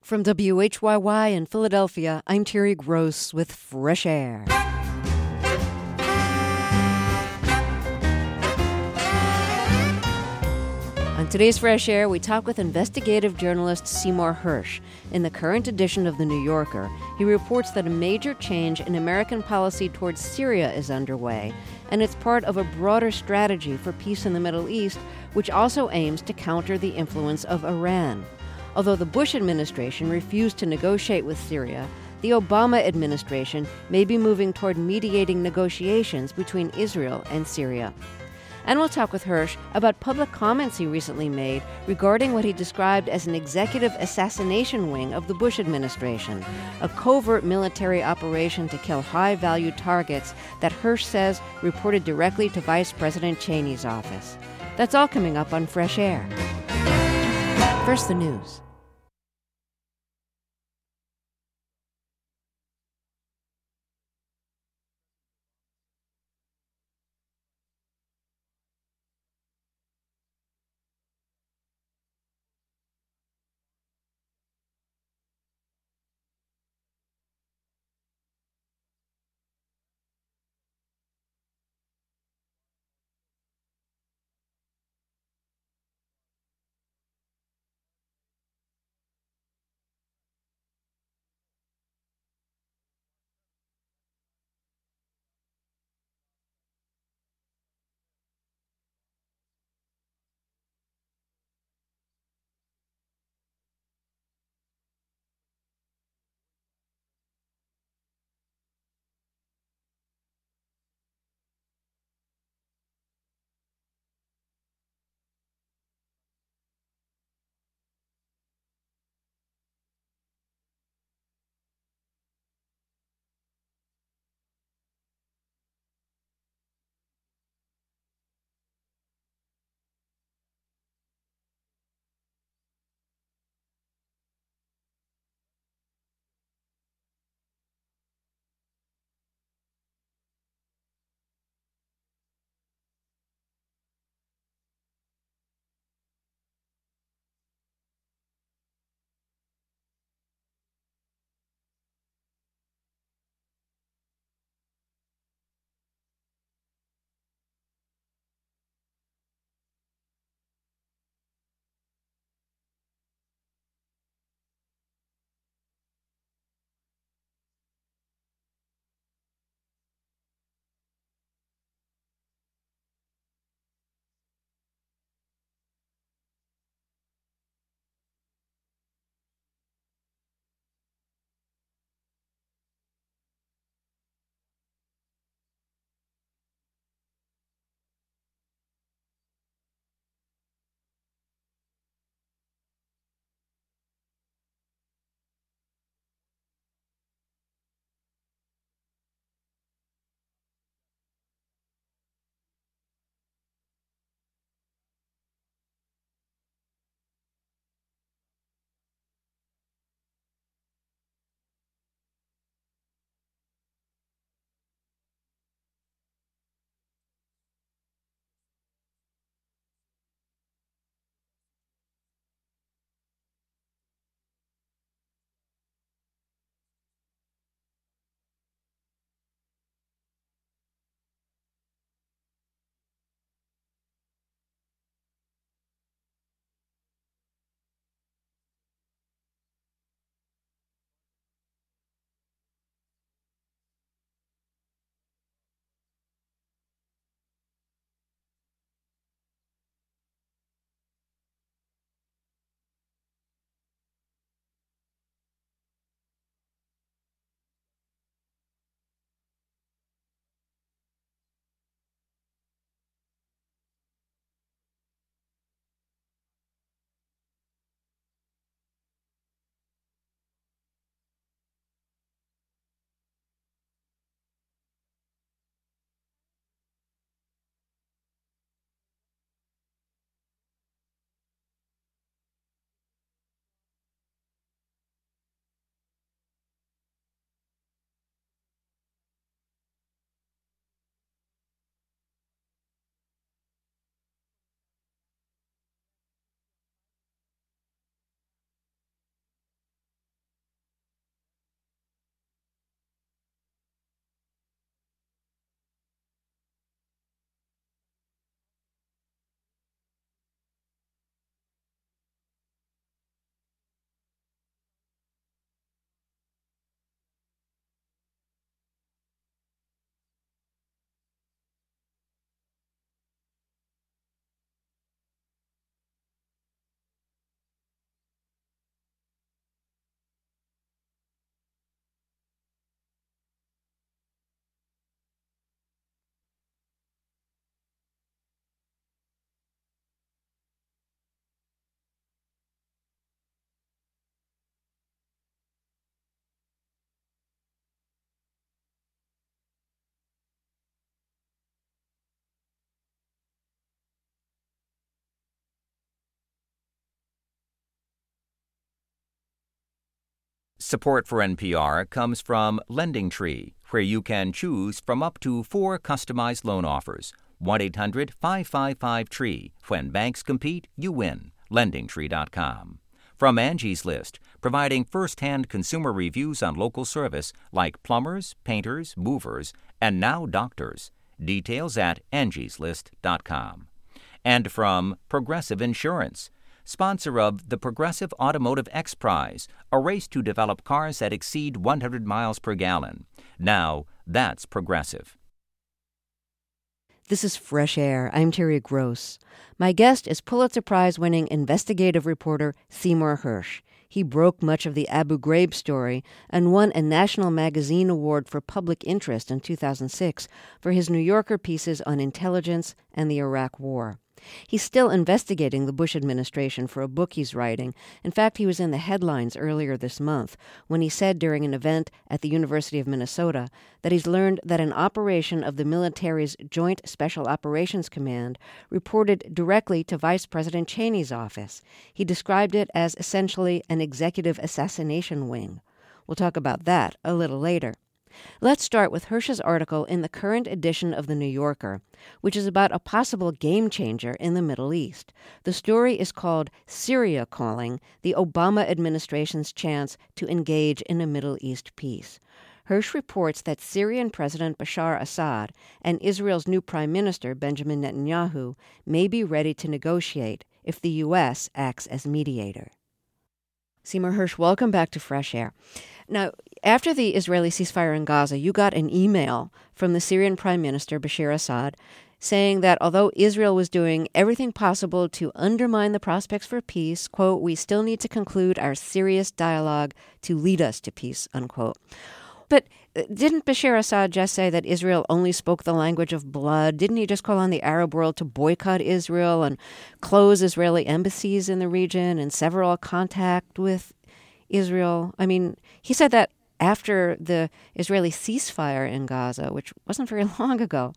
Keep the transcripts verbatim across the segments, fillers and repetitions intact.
From W H Y Y in Philadelphia, I'm Terry Gross with Fresh Air. On today's Fresh Air, we talk with investigative journalist Seymour Hersh. In the current edition of The New Yorker, he reports that a major change in American policy towards Syria is underway, and it's part of a broader strategy for peace in the Middle East, which also aims to counter the influence of Iran. Although the Bush administration refused to negotiate with Syria, the Obama administration may be moving toward mediating negotiations between Israel and Syria. And we'll talk with Hersh about public comments he recently made regarding what he described as an executive assassination wing of the Bush administration, a covert military operation to kill high-value targets that Hersh says reported directly to Vice President Cheney's office. That's all coming up on Fresh Air. First, the news. Support for N P R comes from LendingTree, where you can choose from up to four customized loan offers. one eight hundred five five five TREE. When banks compete, you win. lending tree dot com. From Angie's List, providing first-hand consumer reviews on local service like plumbers, painters, movers, and now doctors. Details at angies list dot com. And from Progressive Insurance, sponsor of the Progressive Automotive X Prize, a race to develop cars that exceed one hundred miles per gallon. Now, that's Progressive. This is Fresh Air. I'm Terry Gross. My guest is Pulitzer Prize-winning investigative reporter Seymour Hersh. He broke much of the Abu Ghraib story and won a National Magazine Award for Public Interest in two thousand six for his New Yorker pieces on intelligence and the Iraq War. He's still investigating the Bush administration for a book he's writing. In fact, he was in the headlines earlier this month when he said during an event at the University of Minnesota that he's learned that an operation of the military's Joint Special Operations Command reported directly to Vice President Cheney's office. He described it as essentially an executive assassination wing. We'll talk about that a little later. Let's start with Hersh's article in the current edition of The New Yorker, which is about a possible game changer in the Middle East. The story is called Syria Calling, the Obama administration's chance to engage in a Middle East peace. Hersh reports that Syrian President Bashar Assad and Israel's new Prime Minister, Benjamin Netanyahu, may be ready to negotiate if the U S acts as mediator. Seymour Hersh, welcome back to Fresh Air. Now, after the Israeli ceasefire in Gaza, you got an email from the Syrian Prime Minister, Bashar Assad, saying that although Israel was doing everything possible to undermine the prospects for peace, quote, we still need to conclude our serious dialogue to lead us to peace, unquote. But didn't Bashar Assad just say that Israel only spoke the language of blood? Didn't he just call on the Arab world to boycott Israel and close Israeli embassies in the region and sever all contact with Israel? I mean, he said that after the Israeli ceasefire in Gaza, which wasn't very long ago.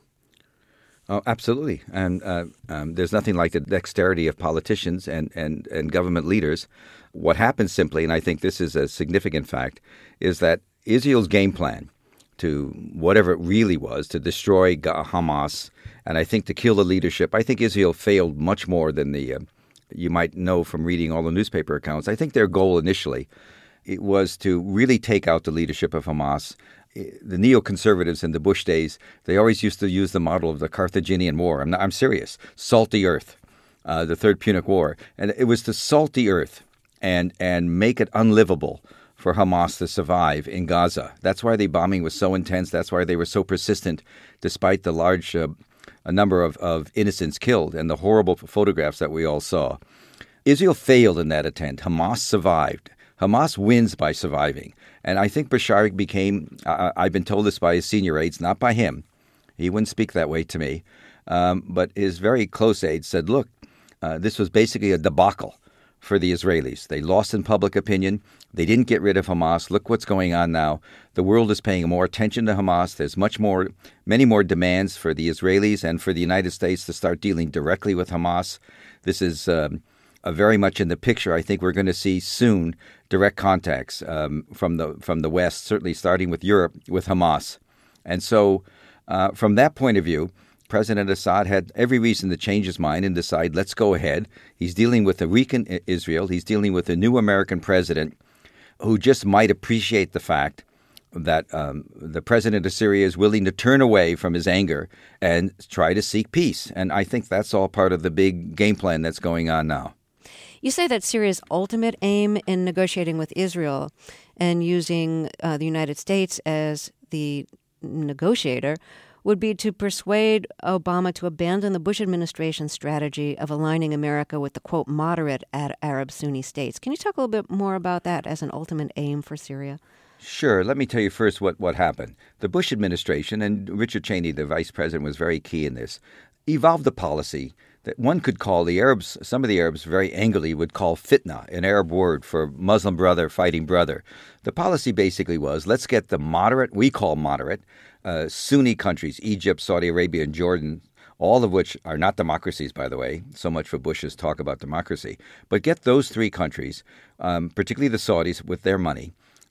Oh, absolutely. And uh, um, there's nothing like the dexterity of politicians and, and, and government leaders. What happens simply, and I think this is a significant fact, is that Israel's game plan to whatever it really was, to destroy Hamas, and I think to kill the leadership, I think Israel failed much more than the, uh, you might know from reading all the newspaper accounts. I think their goal initially it was to really take out the leadership of Hamas. The neoconservatives in the Bush days, they always used to use the model of the Carthaginian War. I'm, not, I'm serious. Salt the earth, uh, the Third Punic War. And it was to salt the earth and and make it unlivable for Hamas to survive in Gaza. That's why the bombing was so intense. That's why they were so persistent, despite the large uh, a number of, of innocents killed and the horrible photographs that we all saw. Israel failed in that attempt. Hamas survived. Hamas wins by surviving. And I think Bashar became, uh, I've been told this by his senior aides, not by him. He wouldn't speak that way to me. Um, but his very close aides said, look, uh, this was basically a debacle for the Israelis. They lost in public opinion. They didn't get rid of Hamas. Look what's going on now. The world is paying more attention to Hamas. There's much more, many more demands for the Israelis and for the United States to start dealing directly with Hamas. This is um, uh, very much in the picture. I think we're going to see soon direct contacts um, from the from the West, certainly starting with Europe, with Hamas. And so uh, from that point of view, President Assad had every reason to change his mind and decide, let's go ahead. He's dealing with a weakened Israel. He's dealing with a new American president who just might appreciate the fact that um, the president of Syria is willing to turn away from his anger and try to seek peace. And I think that's all part of the big game plan that's going on now. You say that Syria's ultimate aim in negotiating with Israel and using uh, the United States as the negotiator would be to persuade Obama to abandon the Bush administration's strategy of aligning America with the, quote, moderate Arab Sunni states. Can you talk a little bit more about that as an ultimate aim for Syria? Sure. Let me tell you first what, what happened. The Bush administration, and Richard Cheney, the vice president, was very key in this, evolved a policy that one could call the Arabs, some of the Arabs very angrily would call fitna, an Arab word for Muslim brother fighting brother. The policy basically was, let's get the moderate, we call moderate, uh, Sunni countries, Egypt, Saudi Arabia, and Jordan, all of which are not democracies, by the way, so much for Bush's talk about democracy, but get those three countries, um, particularly the Saudis with their money,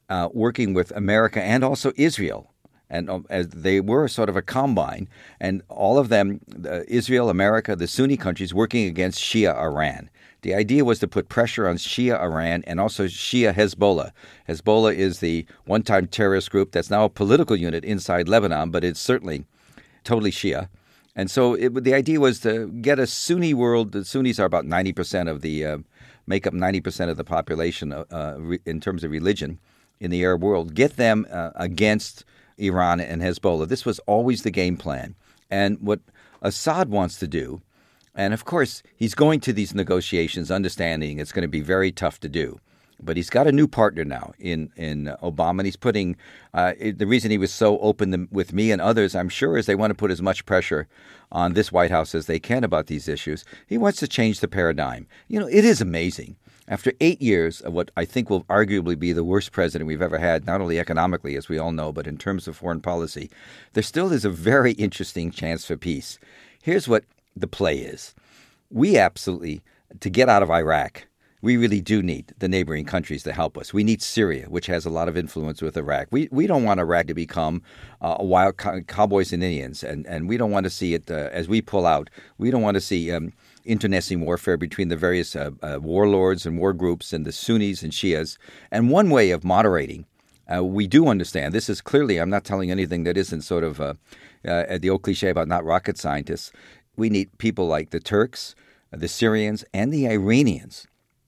uh, working with America and also Israel. And um, as they were sort of a combine, and all of them, uh, Israel, America, the Sunni countries, working against Shia Iran. The idea was to put pressure on Shia Iran and also Shia Hezbollah. Hezbollah is the one-time terrorist group that's now a political unit inside Lebanon, but it's certainly totally Shia. And so it, the idea was to get a Sunni world. The Sunnis are about ninety percent of the, uh, make up ninety percent of the population uh, re, in terms of religion in the Arab world. Get them uh, against Iran and Hezbollah. This was always the game plan. And what Assad wants to do, and of course he's going to these negotiations understanding it's going to be very tough to do, but he's got a new partner now in, in Obama, and he's putting, uh, the reason he was so open to, with me and others, I'm sure, is they want to put as much pressure on this White House as they can about these issues. He wants to change the paradigm. You know, it is amazing. After eight years of what I think will arguably be the worst president we've ever had, not only economically, as we all know, but in terms of foreign policy, there still is a very interesting chance for peace. Here's what the play is. We absolutely, to get out of Iraq, we really do need the neighboring countries to help us. We need Syria, which has a lot of influence with Iraq. We we don't want Iraq to become uh, a wild co- cowboys and Indians, and, and we don't want to see it, uh, as we pull out, we don't want to see um, internecine warfare between the various uh, uh, warlords and war groups and the Sunnis and Shias. And one way of moderating, uh, we do understand, this is clearly, I'm not telling anything that isn't sort of uh, uh, the old cliche about not rocket scientists. We need people like the Turks, the Syrians, and the Iranians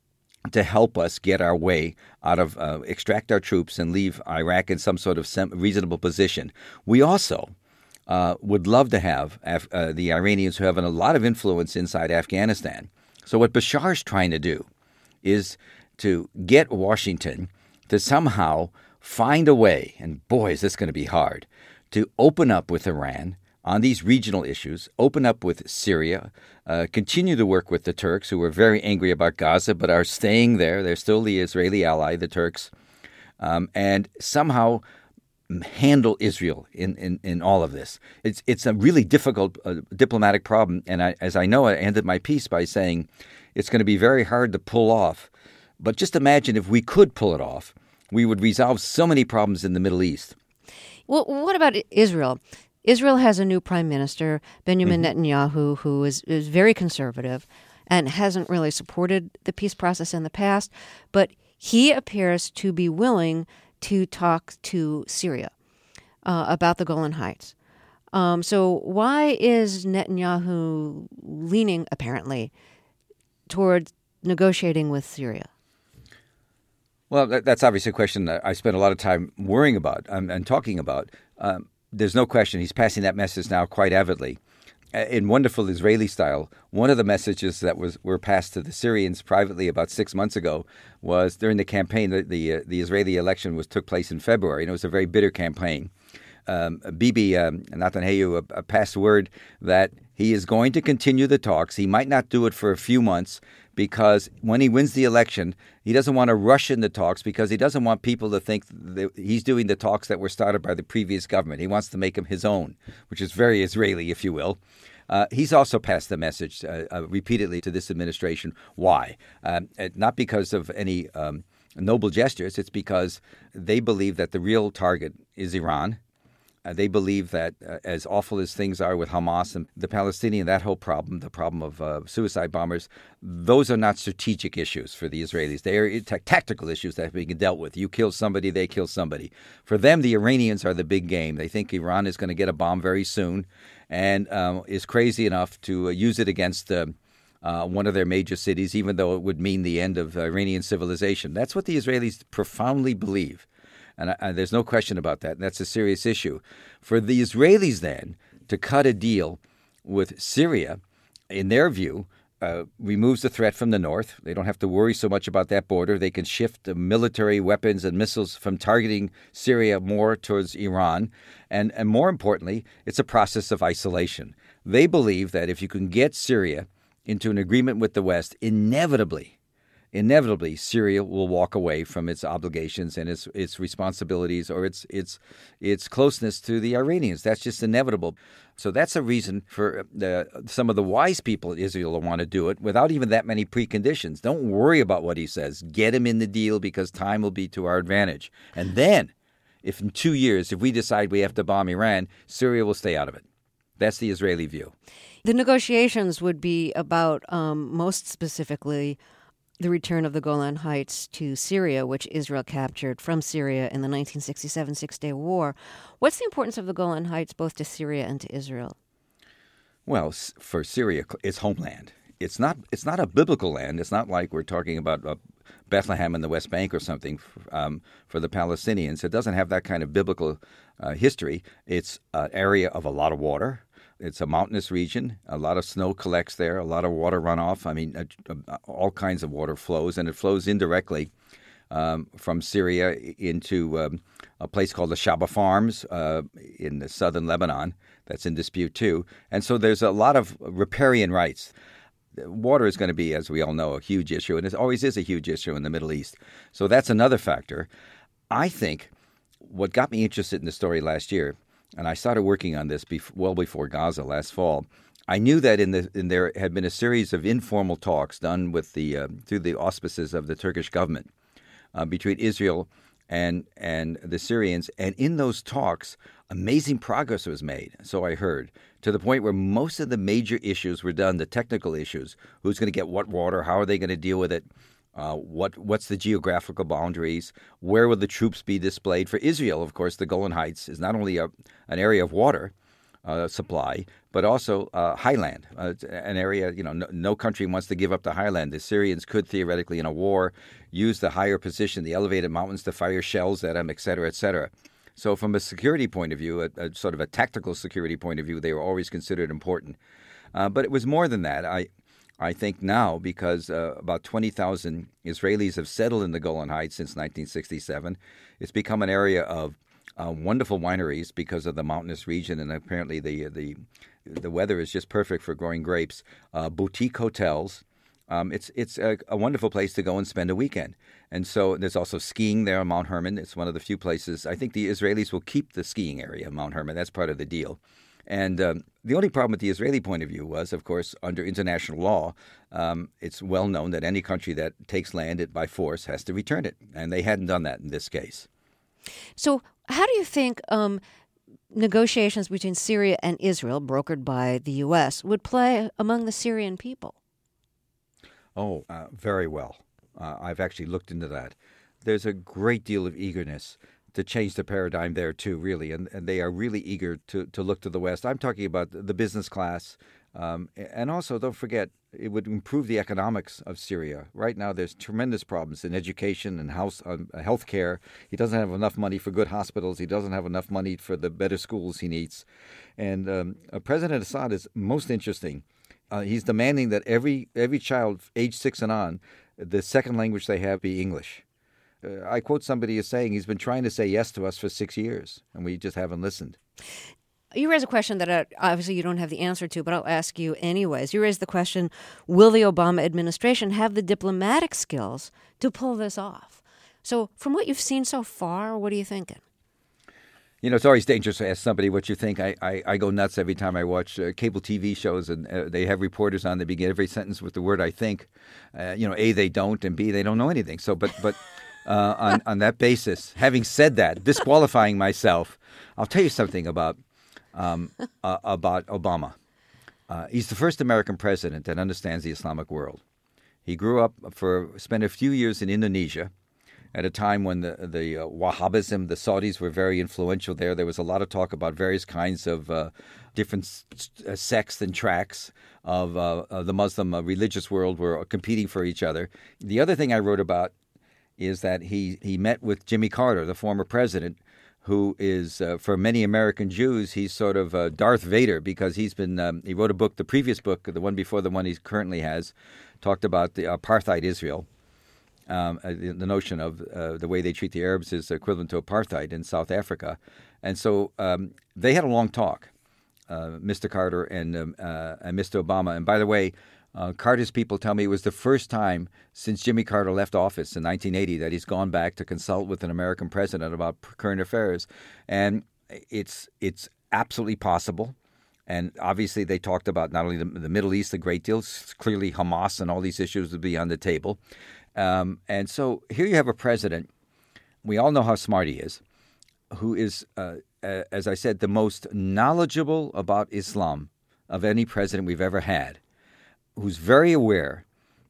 to help us get our way out of, uh, extract our troops and leave Iraq in some sort of sem- reasonable position. We also uh, would love to have Af- uh, the Iranians who have a lot of influence inside Afghanistan. So what Bashar's trying to do is to get Washington to somehow find a way, and boy, is this going to be hard, to open up with Iran on these regional issues, open up with Syria, uh, continue to work with the Turks, who are very angry about Gaza but are staying there. They're still the Israeli ally, the Turks, um, and somehow handle Israel in, in, in all of this. It's it's a really difficult uh, diplomatic problem, and I, as I know, I ended my piece by saying it's going to be very hard to pull off. But just imagine if we could pull it off, we would resolve so many problems in the Middle East. Well, what about Israel? Israel has a new prime minister, Benjamin mm-hmm. Netanyahu, who is, is very conservative and hasn't really supported the peace process in the past, but he appears to be willing to talk to Syria uh, about the Golan Heights. Um, so why is Netanyahu leaning, apparently, toward negotiating with Syria? Well, that, that's obviously a question that I spent a lot of time worrying about um, and talking about. Um, There's no question he's passing that message now quite avidly. In wonderful Israeli style, one of the messages that was were passed to the Syrians privately about six months ago was during the campaign. The the, uh, the Israeli election was took place in February, and it was a very bitter campaign. Um, Bibi um, Netanyahu uh, passed word that he is going to continue the talks. He might not do it for a few months because when he wins the election, he doesn't want to rush in the talks because he doesn't want people to think that he's doing the talks that were started by the previous government. He wants to make them his own, which is very Israeli, if you will. Uh, he's also passed the message uh, uh, repeatedly to this administration. Why? Um, not because of any um, noble gestures. It's because they believe that the real target is Iran. Uh, they believe that uh, as awful as things are with Hamas and the Palestinian, that whole problem, the problem of uh, suicide bombers, those are not strategic issues for the Israelis. They are t- tactical issues that have been dealt with. You kill somebody, they kill somebody. For them, the Iranians are the big game. They think Iran is going to get a bomb very soon and um, is crazy enough to uh, use it against uh, uh, one of their major cities, even though it would mean the end of Iranian civilization. That's what the Israelis profoundly believe. And I, there's no question about that. And that's a serious issue. For the Israelis, then, to cut a deal with Syria, in their view, uh, removes the threat from the north. They don't have to worry so much about that border. They can shift the military weapons and missiles from targeting Syria more towards Iran. And, and more importantly, it's a process of isolation. They believe that if you can get Syria into an agreement with the West, inevitably, inevitably Syria will walk away from its obligations and its its responsibilities or its its its closeness to the Iranians. That's just inevitable. So that's a reason for the, some of the wise people in Israel to want to do it without even that many preconditions. Don't worry about what he says. Get him in the deal because time will be to our advantage. And then, if in two years, if we decide we have to bomb Iran, Syria will stay out of it. That's the Israeli view. The negotiations would be about, um, most specifically, the return of the Golan Heights to Syria, which Israel captured from Syria in the nineteen sixty-seven Six-Day War. What's the importance of the Golan Heights both to Syria and to Israel? Well, for Syria, it's homeland. It's not It's not a biblical land. It's not like we're talking about uh, Bethlehem in the West Bank or something um, for the Palestinians. It doesn't have that kind of biblical uh, history. It's an area of a lot of water. It's a mountainous region. A lot of snow collects there, a lot of water runoff. I mean, uh, uh, all kinds of water flows, and it flows indirectly um, from Syria into um, a place called the Shaba Farms uh, in the southern Lebanon. That's in dispute, too. And so there's a lot of riparian rights. Water is going to be, as we all know, a huge issue, and it always is a huge issue in the Middle East. So that's another factor. I think what got me interested in the story last year, and I started working on this bef- well before Gaza last fall. I knew that in the in there had been a series of informal talks done with the uh, through the auspices of the Turkish government uh, between Israel and and the Syrians, and in those talks, amazing progress was made. So I heard, to the point where most of the major issues were done, the technical issues: who's going to get what water, how are they going to deal with it, Uh, what what's the geographical boundaries? Where will the troops be displayed? For Israel, of course, the Golan Heights is not only a, an area of water uh, supply, but also uh, highland, uh, an area, you know, no, no country wants to give up the highland. The Syrians could theoretically, in a war, use the higher position, the elevated mountains, to fire shells at them, et cetera, et cetera. So from a security point of view, a, a sort of a tactical security point of view, they were always considered important. Uh, but it was more than that. I I think now, because uh, about twenty thousand Israelis have settled in the Golan Heights since nineteen sixty-seven, it's become an area of uh, wonderful wineries because of the mountainous region, and apparently the the the weather is just perfect for growing grapes. Uh, boutique hotels. Um, it's it's a, a wonderful place to go and spend a weekend. And so there's also skiing there on Mount Hermon. It's one of the few places. I think the Israelis will keep the skiing area of Mount Hermon. That's part of the deal. And um, the only problem with the Israeli point of view was, of course, under international law, um, it's well known that any country that takes land it by force has to return it. And they hadn't done that in this case. So how do you think um, negotiations between Syria and Israel, brokered by the U S, would play among the Syrian people? Oh, uh, very well. Uh, I've actually looked into that. There's a great deal of eagerness to change the paradigm there, too, really. And, and they are really eager to, to look to the West. I'm talking about the business class. Um, and also, don't forget, it would improve the economics of Syria. Right now, there's tremendous problems in education and house, um, health care. He doesn't have enough money for good hospitals. He doesn't have enough money for the better schools he needs. And um, uh, President Assad is most interesting. Uh, he's demanding that every every child age six and on, the second language they have be English. Uh, I quote somebody as saying he's been trying to say yes to us for six years, and we just haven't listened. You raise a question that uh, obviously you don't have the answer to, but I'll ask you anyways. You raise the question, will the Obama administration have the diplomatic skills to pull this off? So from what you've seen so far, what are you thinking? You know, it's always dangerous to ask somebody what you think. I, I, I go nuts every time I watch uh, cable T V shows, and uh, they have reporters on that begin every sentence with the word "I think." Uh, you know, A, they don't, and B, they don't know anything. So, but but uh, on on that basis, having said that, disqualifying myself, I'll tell you something about um, uh, about Obama. Uh, he's the first American president that understands the Islamic world. He grew up for spent a few years in Indonesia, at a time when the the uh, Wahhabism, the Saudis were very influential there. There was a lot of talk about various kinds of uh, different uh, sects and tracks of, uh, of the Muslim uh, religious world were competing for each other. The other thing I wrote about is that he, he met with Jimmy Carter, the former president, who is, uh, for many American Jews, he's sort of uh, Darth Vader, because he's been, um, he wrote a book, the previous book, the one before the one he currently has, talked about the apartheid Israel. Um, the, the notion of uh, the way they treat the Arabs is equivalent to apartheid in South Africa. And so um, they had a long talk, uh, Mister Carter and, um, uh, and Mister Obama. And by the way, Uh, Carter's people tell me it was the first time since Jimmy Carter left office in nineteen eighty that he's gone back to consult with an American president about current affairs. And it's it's absolutely possible. And obviously they talked about not only the, the Middle East a great deal, clearly Hamas and all these issues would be on the table. Um, and so here you have a president, we all know how smart he is, who is, uh, uh, as I said, the most knowledgeable about Islam of any president we've ever had, who's very aware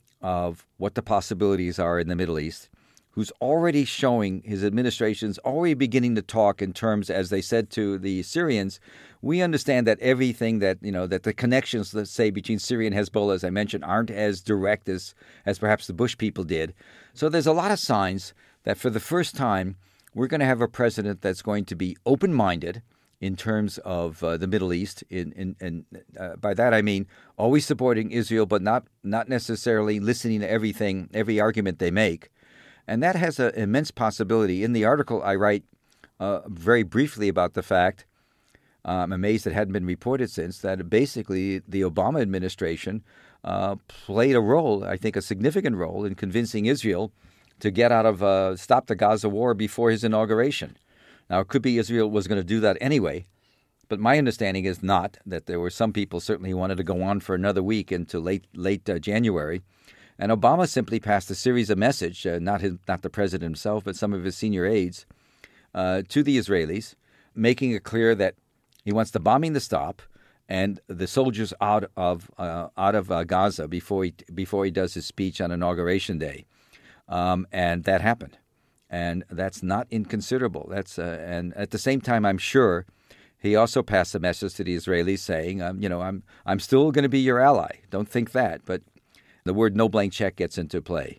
of what the possibilities are in the Middle East, who's already showing his administration's already beginning to talk in terms, as they said to the Syrians, we understand that everything that, you know, that the connections, let's say, between Syria and Hezbollah, as I mentioned, aren't as direct as, as perhaps the Bush people did. So there's a lot of signs that for the first time, we're going to have a president that's going to be open-minded in terms of uh, the Middle East. In, in, in uh, by that I mean always supporting Israel, but not not necessarily listening to everything, every argument they make. And that has an immense possibility. In the article, I write uh, very briefly about the fact, uh, I'm amazed it hadn't been reported since, that basically the Obama administration uh, played a role, I think a significant role, in convincing Israel to get out of, uh, stop the Gaza war before his inauguration. Now, it could be Israel was going to do that anyway, but my understanding is not, that there were some people certainly who wanted to go on for another week into late late uh, January. And Obama simply passed a series of messages, uh, not his, not the president himself, but some of his senior aides, uh, to the Israelis, making it clear that he wants the bombing to stop and the soldiers out of uh, out of uh, Gaza before he before he does his speech on Inauguration Day, um, and that happened, and that's not inconsiderable. That's uh, and at the same time, I'm sure he also passed a message to the Israelis saying, um, you know, I'm I'm still going to be your ally. Don't think that, but the word no blank check gets into play.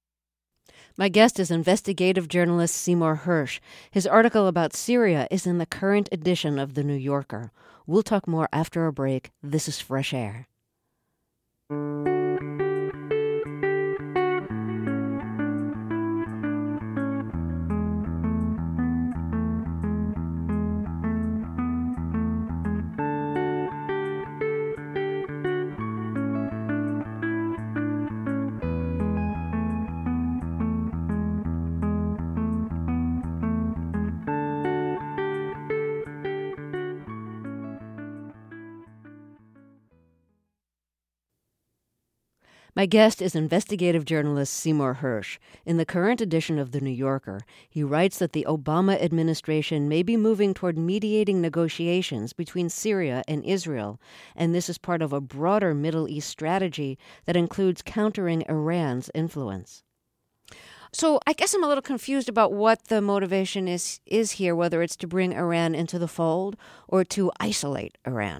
My guest is investigative journalist Seymour Hersh. His article about Syria is in the current edition of The New Yorker. We'll talk more after a break. This is Fresh Air. My guest is investigative journalist Seymour Hersh. In the current edition of The New Yorker, he writes that the Obama administration may be moving toward mediating negotiations between Syria and Israel, and this is part of a broader Middle East strategy that includes countering Iran's influence. So I guess I'm a little confused about what the motivation is, is here, whether it's to bring Iran into the fold or to isolate Iran.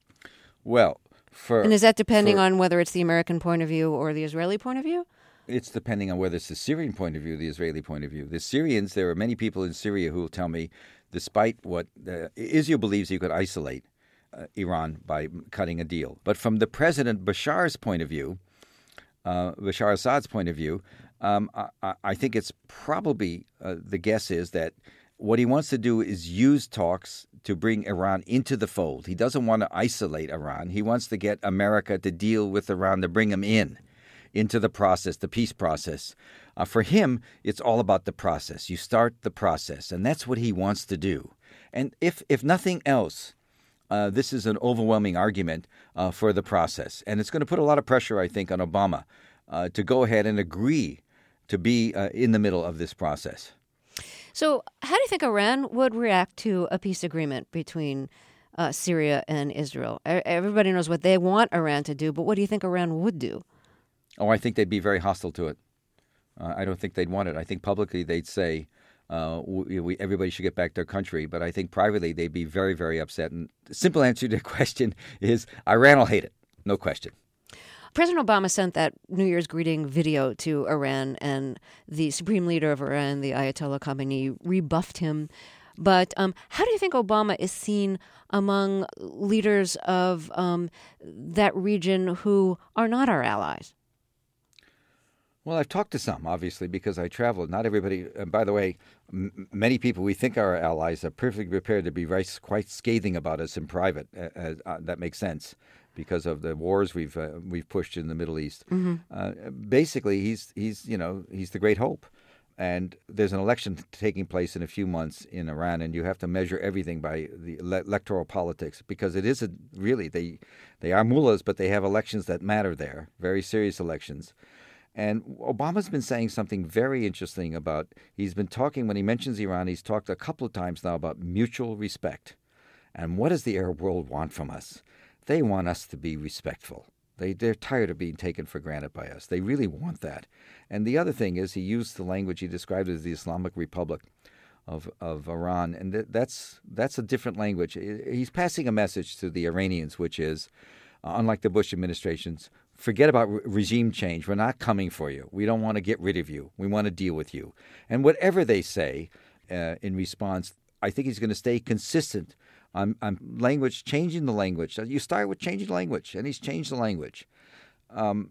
Well, For, and is that depending for, on whether it's the American point of view or the Israeli point of view? It's depending on whether it's the Syrian point of view or the Israeli point of view. The Syrians, there are many people in Syria who will tell me, despite what uh, Israel believes you could isolate uh, Iran by cutting a deal. But from the President Bashar's point of view, uh, Bashar Assad's point of view, um, I, I think it's probably, uh, the guess is that what he wants to do is use talks to bring Iran into the fold. He doesn't want to isolate Iran. He wants to get America to deal with Iran, to bring him in, into the process, the peace process. Uh, for him, it's all about the process. You start the process, and that's what he wants to do. And if, if nothing else, uh, this is an overwhelming argument uh, for the process. And it's going to put a lot of pressure, I think, on Obama uh, to go ahead and agree to be uh, in the middle of this process. So how do you think Iran would react to a peace agreement between uh, Syria and Israel? Everybody knows what they want Iran to do, but what do you think Iran would do? Oh, I think they'd be very hostile to it. Uh, I don't think they'd want it. I think publicly they'd say uh, we, we, everybody should get back to their country, but I think privately they'd be very, very upset. And the simple answer to the question is Iran will hate it, no question. President Obama sent that New Year's greeting video to Iran, and the supreme leader of Iran, the Ayatollah Khamenei, rebuffed him. But um, how do you think Obama is seen among leaders of um, that region who are not our allies? Well, I've talked to some, obviously, because I traveled. Not everybody, and by the way, m- many people we think are our allies are perfectly prepared to be right, quite scathing about us in private. Uh, uh, that makes sense. because of the wars we've uh, we've pushed in the Middle East. Mm-hmm. Uh, basically, he's he's you know he's the great hope. And there's an election taking place in a few months in Iran, and you have to measure everything by the ele- electoral politics, because it is a, really they they are mullahs, but they have elections that matter there, very serious elections. And Obama's been saying something very interesting about, he's been talking, when he mentions Iran, he's talked a couple of times now about mutual respect. And what does the Arab world want from us? They want us to be respectful. They, they're tired of being taken for granted by us. They really want that. And the other thing is, he used the language, he described it as the Islamic Republic of, of Iran. And th- that's that's a different language. He's passing a message to the Iranians, which is, uh, unlike the Bush administrations, forget about re- regime change. We're not coming for you. We don't want to get rid of you. We want to deal with you. And whatever they say uh, in response, I think he's going to stay consistent on, on language, changing the language. You start with changing language, and he's changed the language. Um,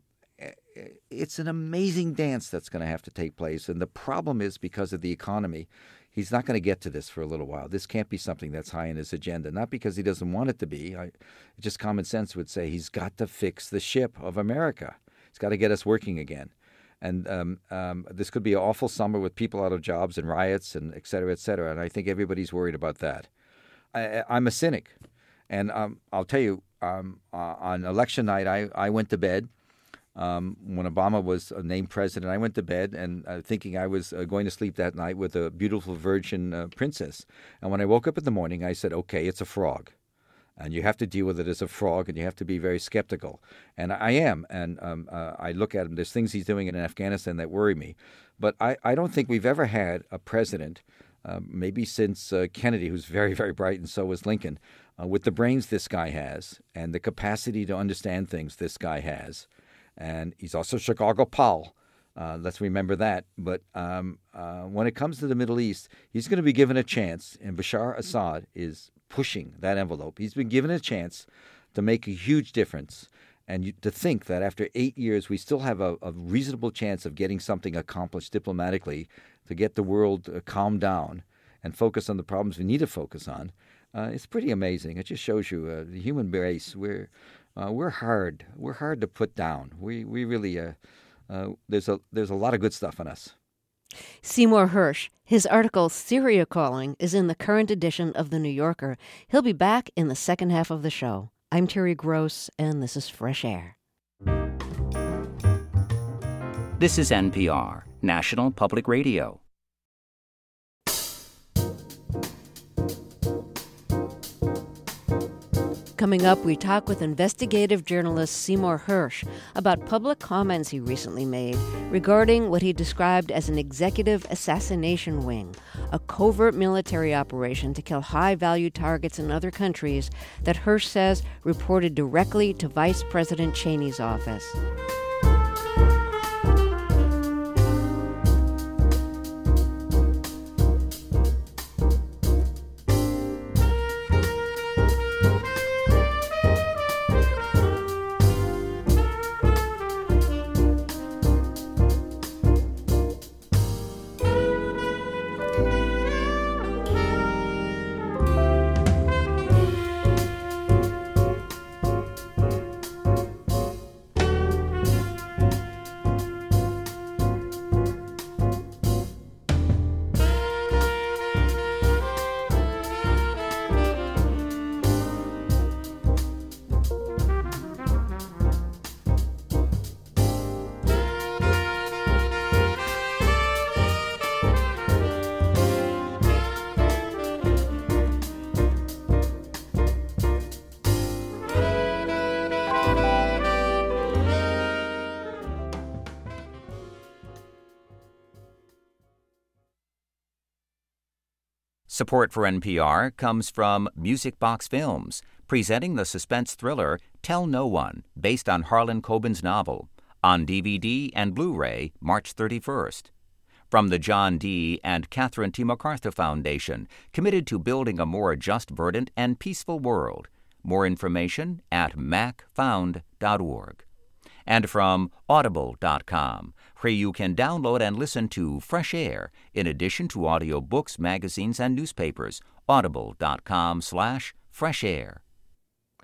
it's an amazing dance that's going to have to take place. And the problem is, because of the economy, he's not going to get to this for a little while. This can't be something that's high in his agenda, not because he doesn't want it to be. I, just common sense would say he's got to fix the ship of America. He's got to get us working again. And um, um, this could be an awful summer with people out of jobs and riots and et cetera, et cetera. And I think everybody's worried about that. I, I'm a cynic. And um, I'll tell you, um, uh, on election night, I, I went to bed. Um, when Obama was named president, I went to bed and uh, thinking I was uh, going to sleep that night with a beautiful virgin uh, princess. And when I woke up in the morning, I said, okay, it's a frog. And you have to deal with it as a frog, and you have to be very skeptical. And I am. And um, uh, I look at him. There's things he's doing in Afghanistan that worry me. But I, I don't think we've ever had a president, uh, maybe since uh, Kennedy, who's very, very bright, and so was Lincoln, uh, with the brains this guy has and the capacity to understand things this guy has. And he's also Chicago Paul. Uh, let's remember that. But um, uh, when it comes to the Middle East, he's going to be given a chance. And Bashar Assad is pushing that envelope. He's been given a chance to make a huge difference. And you, to think that after eight years, we still have a, a reasonable chance of getting something accomplished diplomatically to get the world uh, calmed down and focus on the problems we need to focus on, uh, it's pretty amazing. It just shows you uh, the human race. We're Uh, we're hard. We're hard to put down. We we really uh, uh, there's a there's a lot of good stuff in us. Seymour Hersh. His article "Syria Calling" is in the current edition of The New Yorker. He'll be back in the second half of the show. I'm Terry Gross, and this is Fresh Air. This is N P R, National Public Radio. Coming up, we talk with investigative journalist Seymour Hersh about public comments he recently made regarding what he described as an executive assassination wing, a covert military operation to kill high-value targets in other countries that Hersh says reported directly to Vice President Cheney's office. Support for N P R comes from Music Box Films, presenting the suspense thriller Tell No One, based on Harlan Coben's novel, on D V D and Blu-ray March thirty-first. From the John D. and Catherine T. MacArthur Foundation, committed to building a more just, verdant, and peaceful world. More information at mac found dot org. And from audible dot com, where you can download and listen to Fresh Air in addition to audiobooks, magazines, and newspapers. audible dot com slash fresh air.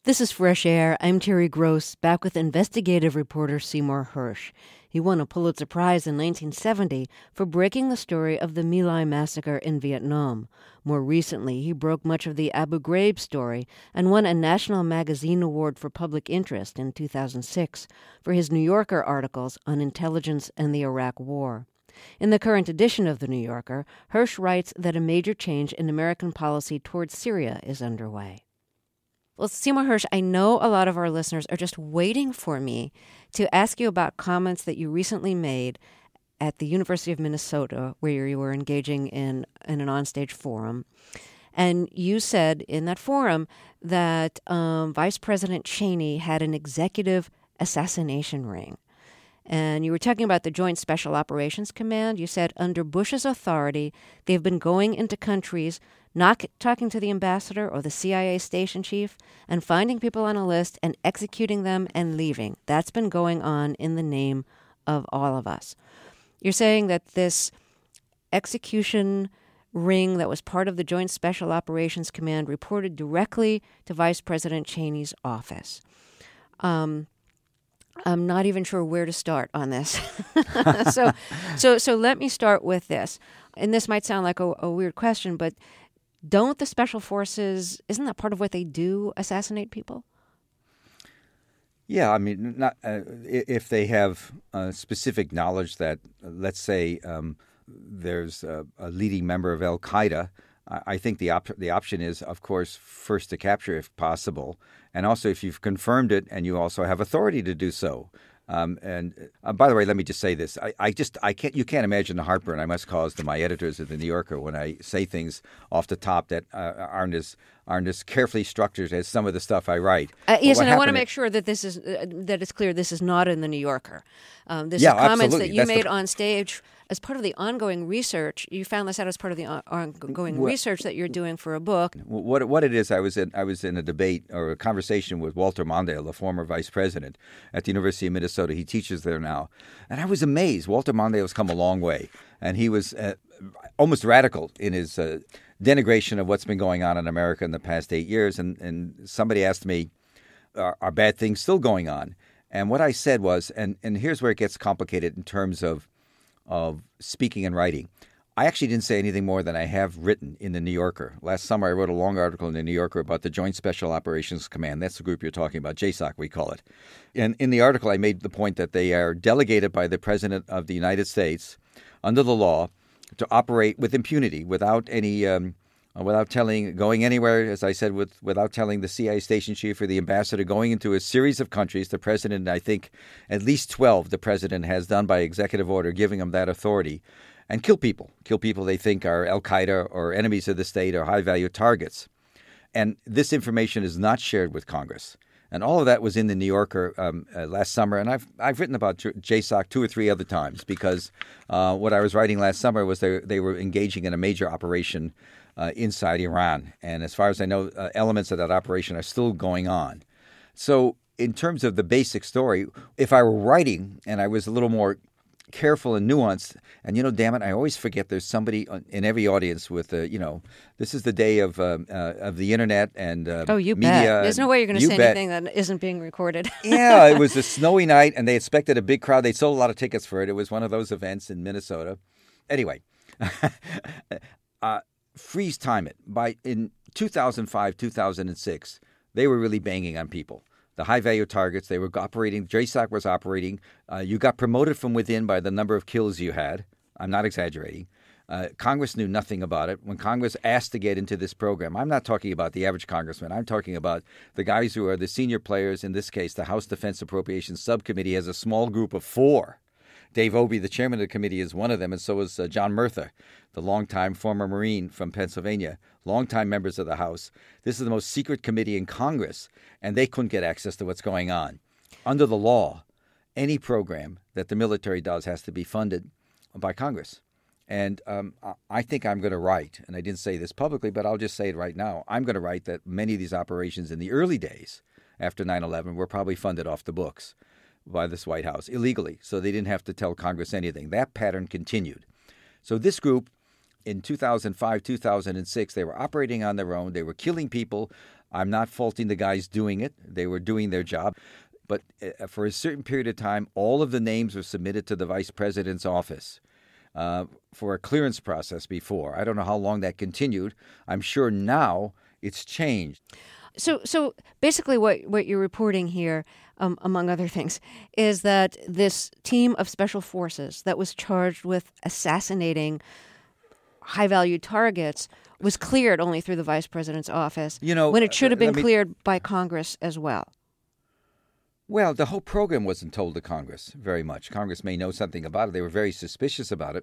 This is Fresh Air. I'm Terry Gross, back with investigative reporter Seymour Hersh. He won a Pulitzer Prize in nineteen seventy for breaking the story of the My Lai massacre in Vietnam. More recently, he broke much of the Abu Ghraib story and won a National Magazine Award for Public Interest in two thousand six for his New Yorker articles on intelligence and the Iraq War. In the current edition of The New Yorker, Hersh writes that a major change in American policy towards Syria is underway. Well, Seymour Hersh, I know a lot of our listeners are just waiting for me to ask you about comments that you recently made at the University of Minnesota, where you were engaging in, in an onstage forum. And you said in that forum that um, Vice President Cheney had an executive assassination ring. And you were talking about the Joint Special Operations Command. You said under Bush's authority, they've been going into countries, not talking to the ambassador or the C I A station chief, and finding people on a list and executing them and leaving. That's been going on in the name of all of us. You're saying that this execution ring that was part of the Joint Special Operations Command reported directly to Vice President Cheney's office. Um, I'm not even sure where to start on this. so, so, so let me start with this. And this might sound like a, a weird question, but don't the special forces, isn't that part of what they do, assassinate people? Yeah, I mean, not uh, if they have uh, specific knowledge that, uh, let's say, um, there's a, a leading member of Al Qaeda. I think the op- the option is, of course, first to capture if possible, and also if you've confirmed it and you also have authority to do so. Um, and uh, by the way, let me just say this: I, I just I can't you can't imagine the heartburn I must cause to my editors at the New Yorker when I say things off the top that uh, aren't as aren't as carefully structured as some of the stuff I write. Uh, yes, and I want to make sure that this is uh, that it's clear this is not in the New Yorker. Um, this yeah, is comments absolutely. that you That's made the... on stage. As part of the ongoing research, you found this out as part of the ongoing what, research that you're doing for a book. What what it is, I was in I was in a debate or a conversation with Walter Mondale, the former vice president at the University of Minnesota. He teaches there now, and I was amazed. Walter Mondale's come a long way, and he was uh, almost radical in his uh, denigration of what's been going on in America in the past eight years. And and somebody asked me, are, are bad things still going on? And what I said was, and and here's where it gets complicated in terms of. of speaking and writing. I actually didn't say anything more than I have written in the New Yorker. Last summer, I wrote a long article in the New Yorker about the Joint Special Operations Command. That's the group you're talking about, J SOC, we call it. And in the article, I made the point that they are delegated by the President of the United States under the law to operate with impunity, without any, um, without telling, going anywhere, as I said, with, without telling the C I A station chief or the ambassador, going into a series of countries. The president, I think, at least twelve, the president has done by executive order, giving them that authority, and kill people, kill people they think are Al Qaeda or enemies of the state or high-value targets. And this information is not shared with Congress. And all of that was in the New Yorker um, uh, last summer. And I've I've written about J SOC two or three other times because uh, what I was writing last summer was they, they were engaging in a major operation uh, inside Iran. And as far as I know, uh, elements of that operation are still going on. So in terms of the basic story, if I were writing and I was a little more careful and nuanced, and, you know, damn it, I always forget there's somebody in every audience with, uh, you know, this is the day of uh, uh, of the internet and uh, oh, you media. bet. There's no way you're going to say bet. anything that isn't being recorded. Yeah, it was a snowy night, and they expected a big crowd. They sold a lot of tickets for it. It was one of those events in Minnesota. Anyway, uh, freeze time it. By in two thousand five, two thousand six, they were really banging on people. The high-value targets, they were operating, J SOC was operating. Uh, you got promoted from within by the number of kills you had. I'm not exaggerating. Uh, Congress knew nothing about it. When Congress asked to get into this program, I'm not talking about the average congressman. I'm talking about the guys who are the senior players. In this case, the House Defense Appropriations Subcommittee has a small group of four. Dave Obey, the chairman of the committee, is one of them, and so is uh, John Murtha, the longtime former Marine from Pennsylvania, longtime members of the House. This is the most secret committee in Congress, and they couldn't get access to what's going on. Under the law, any program that the military does has to be funded by Congress. And um, I think I'm going to write, and I didn't say this publicly, but I'll just say it right now. I'm going to write that many of these operations in the early days after nine eleven were probably funded off the books by this White House illegally, so they didn't have to tell Congress anything. That pattern continued. So this group, in two thousand five, two thousand six, they were operating on their own. They were killing people. I'm not faulting the guys doing it. They were doing their job. But uh, for a certain period of time, all of the names were submitted to the vice president's office uh, for a clearance process before. I don't know how long that continued. I'm sure now it's changed. So, so basically, what what you're reporting here, um, among other things, is that this team of special forces that was charged with assassinating high-value targets was cleared only through the vice president's office, you know, when it should have been me, cleared by Congress as well. Well, the whole program wasn't told to Congress very much. Congress may know something about it. They were very suspicious about it.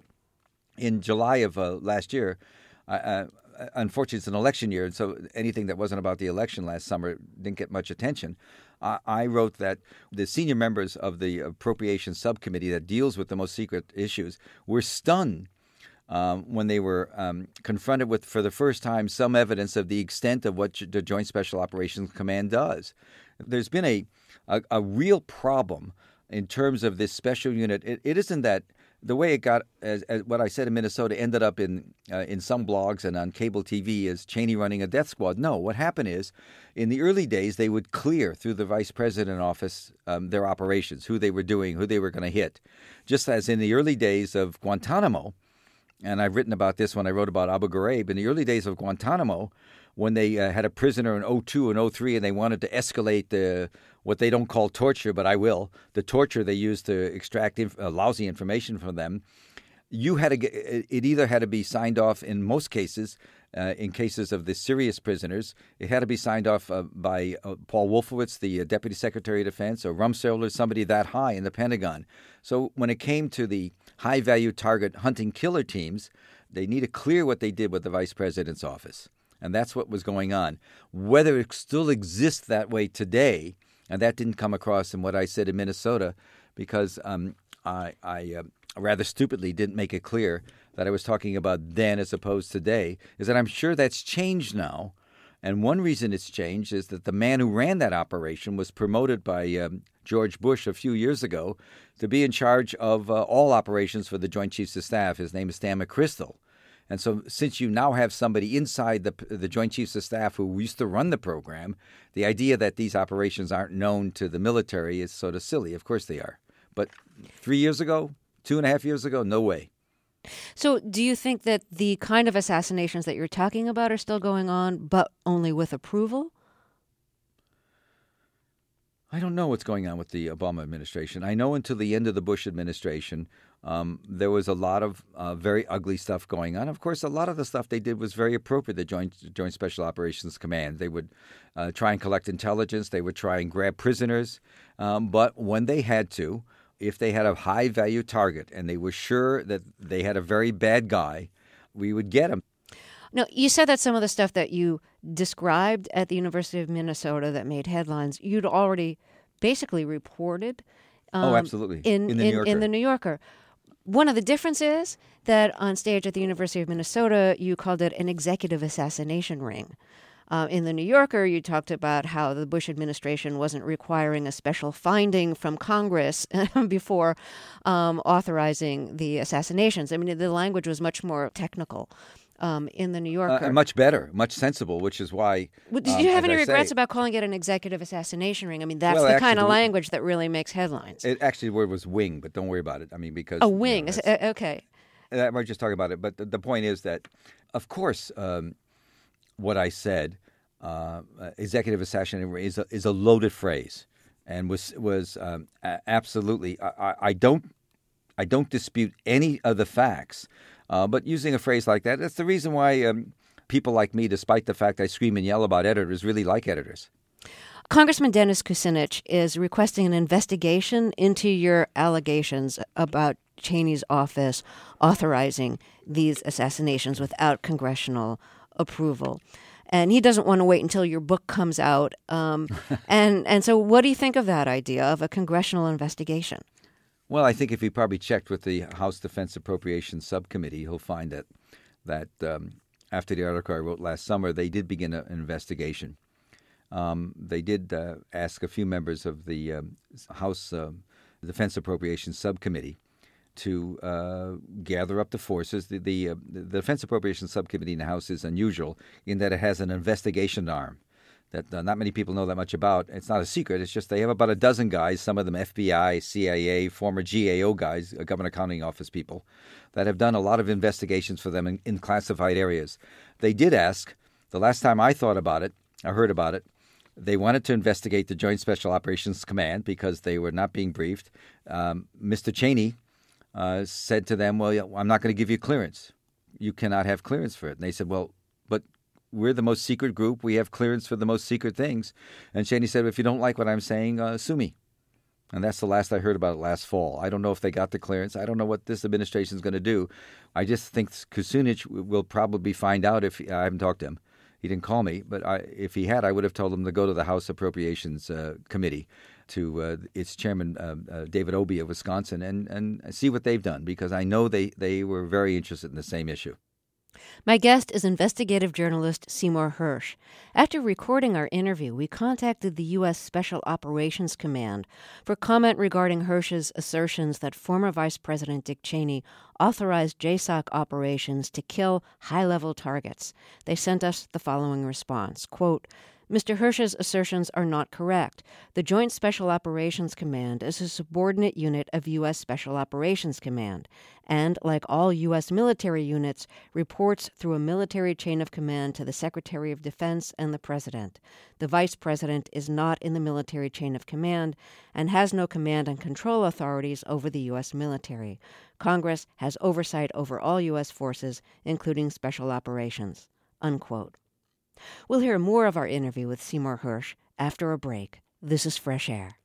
In July of uh, last year, uh, unfortunately, it's an election year, and so anything that wasn't about the election last summer didn't get much attention. I, I wrote that the senior members of the Appropriations Subcommittee that deals with the most secret issues were stunned um, when they were um, confronted with, for the first time, some evidence of the extent of what the Joint Special Operations Command does. There's been a, a, a real problem in terms of this special unit. It, it isn't that the way it got, as, as what I said in Minnesota, ended up in uh, in some blogs and on cable T V as Cheney running a death squad. No, what happened is, in the early days, they would clear through the vice president office um, their operations, who they were doing, who they were going to hit. Just as in the early days of Guantanamo, and I've written about this when I wrote about Abu Ghraib, in the early days of Guantanamo, when they uh, had a prisoner in oh two and oh three and they wanted to escalate the what they don't call torture, but I will, the torture they used to extract inf- uh, lousy information from them, you had to get, it either had to be signed off in most cases, uh, in cases of the serious prisoners, it had to be signed off uh, by uh, Paul Wolfowitz, the uh, Deputy Secretary of Defense, or Rumsfeld, somebody that high in the Pentagon. So when it came to the high-value target hunting killer teams, they need to clear what they did with the Vice President's office. And that's what was going on. Whether it still exists that way today, and that didn't come across in what I said in Minnesota, because um, I, I uh, rather stupidly didn't make it clear that I was talking about then as opposed to today, is that I'm sure that's changed now. And one reason it's changed is that the man who ran that operation was promoted by um, George Bush a few years ago to be in charge of uh, all operations for the Joint Chiefs of Staff. His name is Stan McChrystal. And so since you now have somebody inside the the Joint Chiefs of Staff who used to run the program, the idea that these operations aren't known to the military is sort of silly. Of course they are. But three years ago, two and a half years ago, no way. So do you think that the kind of assassinations that you're talking about are still going on, but only with approval? I don't know what's going on with the Obama administration. I know until the end of the Bush administration, um, there was a lot of uh, very ugly stuff going on. Of course, a lot of the stuff they did was very appropriate, the Joint, Joint Special Operations Command. They would uh, try and collect intelligence. They would try and grab prisoners. Um, but when they had to, if they had a high-value target and they were sure that they had a very bad guy, we would get him. Now, you said that some of the stuff that you described at the University of Minnesota that made headlines, you'd already basically reported. Um, oh, absolutely. In, in, the in, New Yorker. in the New Yorker. One of the differences is that on stage at the University of Minnesota, you called it an executive assassination ring. Uh, in the New Yorker, you talked about how the Bush administration wasn't requiring a special finding from Congress before um, authorizing the assassinations. I mean, the language was much more technical. Um, in the New Yorker. Uh, much better, much sensible, which is why... Well, did you um, have any I regrets say, about calling it an executive assassination ring? I mean, that's well, the actually, kind of the, language that really makes headlines. It, actually, the word was wing, but don't worry about it. I mean, because... A wing. You know, uh, okay. I might just talk about it, but the, the point is that, of course, um, what I said, uh, executive assassination ring, is a, is a loaded phrase, and was was um, absolutely... I, I don't I don't dispute any of the facts. Uh, but using a phrase like that, that's the reason why um, people like me, despite the fact I scream and yell about editors, really like editors. Congressman Dennis Kucinich is requesting an investigation into your allegations about Cheney's office authorizing these assassinations without congressional approval. And he doesn't want to wait until your book comes out. Um, and, and so what do you think of that idea of a congressional investigation? Well, I think if he probably checked with the House Defense Appropriations Subcommittee, he'll find that that um, after the article I wrote last summer, they did begin a, an investigation. Um, they did uh, ask a few members of the um, House uh, Defense Appropriations Subcommittee to uh, gather up the forces. The, the, uh, the Defense Appropriations Subcommittee in the House is unusual in that it has an investigation arm that uh, not many people know that much about. It's not a secret. It's just they have about a dozen guys, some of them F B I, C I A, former G A O guys, uh, Government Accounting Office people, that have done a lot of investigations for them in, in classified areas. They did ask, the last time I thought about it, I heard about it, they wanted to investigate the Joint Special Operations Command because they were not being briefed. Um, Mister Cheney uh, said to them, well, I'm not going to give you clearance. You cannot have clearance for it. And they said, well, but we're the most secret group. We have clearance for the most secret things. And Cheney said, if you don't like what I'm saying, uh, sue me. And that's the last I heard about it last fall. I don't know if they got the clearance. I don't know what this administration is going to do. I just think Kucinich will probably find out if I haven't talked to him. He didn't call me, but I, if he had, I would have told him to go to the House Appropriations uh, Committee, to uh, its chairman, uh, uh, David Obey of Wisconsin, and, and see what they've done, because I know they, they were very interested in the same issue. My guest is investigative journalist Seymour Hersh. After recording our interview, we contacted the U S Special Operations Command for comment regarding Hersh's assertions that former Vice President Dick Cheney authorized J SOC operations to kill high-level targets. They sent us the following response, quote, Mister Hersh's assertions are not correct. The Joint Special Operations Command is a subordinate unit of U S Special Operations Command, and, like all U S military units, reports through a military chain of command to the Secretary of Defense and the President. The Vice President is not in the military chain of command and has no command and control authorities over the U S military. Congress has oversight over all U S forces, including special operations. Unquote. We'll hear more of our interview with Seymour Hersh after a break. This is Fresh Air.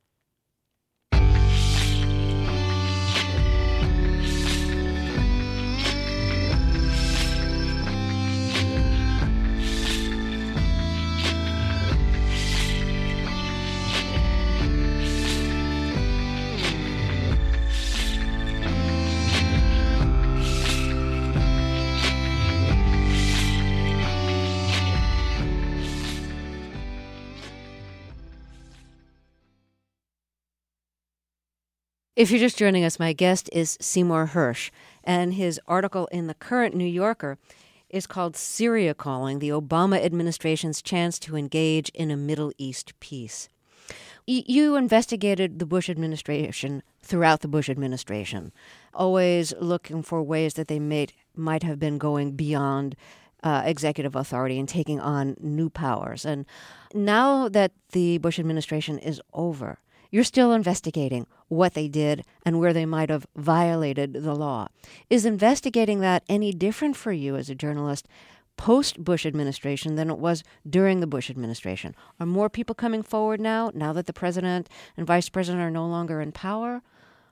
If you're just joining us, my guest is Seymour Hersh, and his article in the current New Yorker is called Syria Calling, the Obama Administration's Chance to Engage in a Middle East Peace. Y- you investigated the Bush administration throughout the Bush administration, always looking for ways that they may, might have been going beyond uh, executive authority and taking on new powers. And now that the Bush administration is over, you're still investigating what they did and where they might have violated the law. Is investigating that any different for you as a journalist post-Bush administration than it was during the Bush administration? Are more people coming forward now, now that the president and vice president are no longer in power?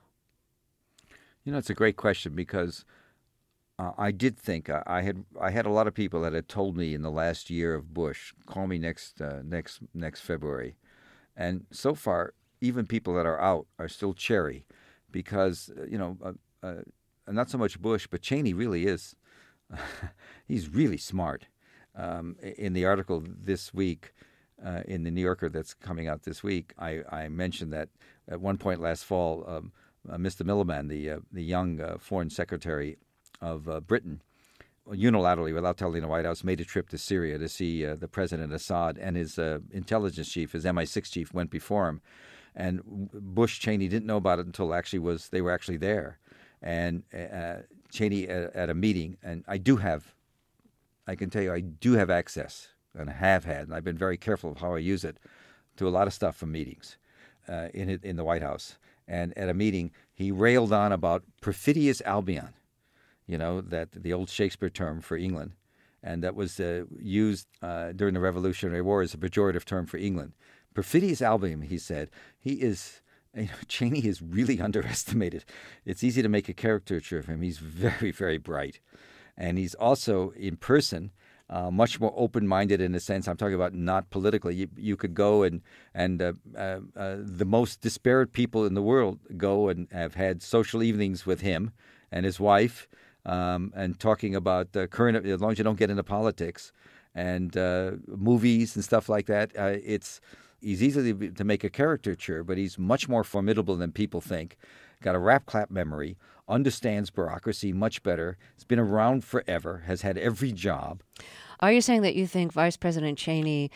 You know, it's a great question because uh, I did think uh, I had I had a lot of people that had told me in the last year of Bush, call me next uh, next next February, and so far, even people that are out are still cherry because, you know, uh, uh, not so much Bush, but Cheney really is. He's really smart. Um, in the article this week uh, in the New Yorker that's coming out this week, I, I mentioned that at one point last fall, um, uh, Mister Miliband, the, uh, the young uh, foreign secretary of uh, Britain, unilaterally, without telling the White House, made a trip to Syria to see uh, the President Assad, and his uh, intelligence chief, his M I six chief, went before him. And Bush Cheney didn't know about it until actually was they were actually there, and uh, Cheney at, at a meeting. And I do have, I can tell you, I do have access, and I have had, and I've been very careful of how I use it, to a lot of stuff from meetings uh, in it, in the White House. And at a meeting, he railed on about perfidious Albion, you know, that the old Shakespeare term for England, and that was uh, used uh, during the Revolutionary War as a pejorative term for England. Perfidious Albion, he said, he is, you know, Cheney is really underestimated. It's easy to make a caricature of him. He's very, very bright. And he's also, in person, uh, much more open-minded in a sense. I'm talking about not politically. You, you could go and, and uh, uh, uh, the most disparate people in the world go and have had social evenings with him and his wife um, and talking about uh, current, as long as you don't get into politics, and uh, movies and stuff like that. Uh, it's... He's easy to make a caricature, but he's much more formidable than people think. Got a rap-clap memory, understands bureaucracy much better, has been around forever, has had every job. Are you saying that you think Vice President Cheney